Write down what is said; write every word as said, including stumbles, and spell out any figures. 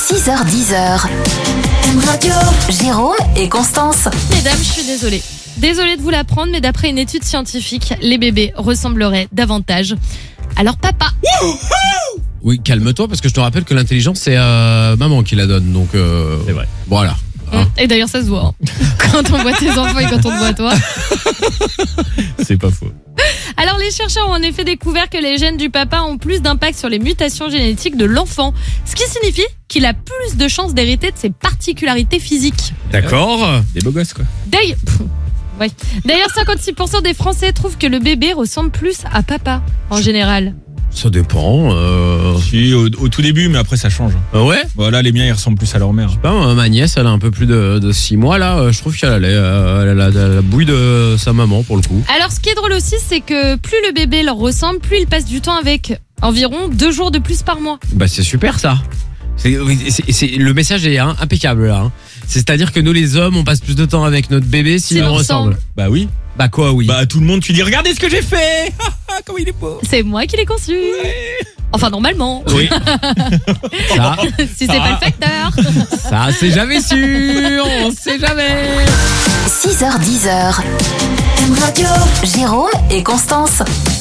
six heures dix. M Radio. Jérôme et Constance. Mesdames, je suis désolée. Désolée de vous l'apprendre, mais d'après une étude scientifique, les bébés ressembleraient davantage à leur papa. Oui, calme-toi, parce que je te rappelle que l'intelligence, c'est euh, maman qui la donne. Donc, euh, c'est vrai. Voilà. Mmh. Et d'ailleurs, ça se voit. Hein. Quand on voit tes enfants et quand on te voit toi. C'est pas faux. Alors, les chercheurs ont en effet découvert que les gènes du papa ont plus d'impact sur les mutations génétiques de l'enfant. Ce qui signifie qu'il a plus de chances d'hériter de ses particularités physiques. D'accord. Des beaux gosses, quoi. D'ailleurs, ouais. D'ailleurs, cinquante-six pour cent des Français trouvent que le bébé ressemble plus à papa, en général. Ça dépend. Euh... Si, au, au tout début, mais après ça change. Ah ouais. Voilà, les miens ils ressemblent plus à leur mère. Je sais pas, moi, ma nièce, elle a un peu plus de, de six mois là. Je trouve qu'elle a, la, elle a la, la bouille de sa maman pour le coup. Alors, ce qui est drôle aussi, c'est que plus le bébé leur ressemble, plus il passe du temps avec. Environ deux jours de plus par mois. Bah c'est super ça. C'est, c'est, c'est, le message est hein, impeccable là. Hein. C'est-à-dire que nous les hommes, on passe plus de temps avec notre bébé s'il nous ressemble. Bah oui. Bah quoi oui. Bah à tout le monde tu dis regardez ce que j'ai fait. Comment il est beau. C'est moi qui l'ai conçu. Ouais. Enfin normalement. Oui. Ça. Si c'est pas le facteur. Ça c'est jamais sûr. On sait jamais. six heures dix. M Radio. Jérôme et Constance.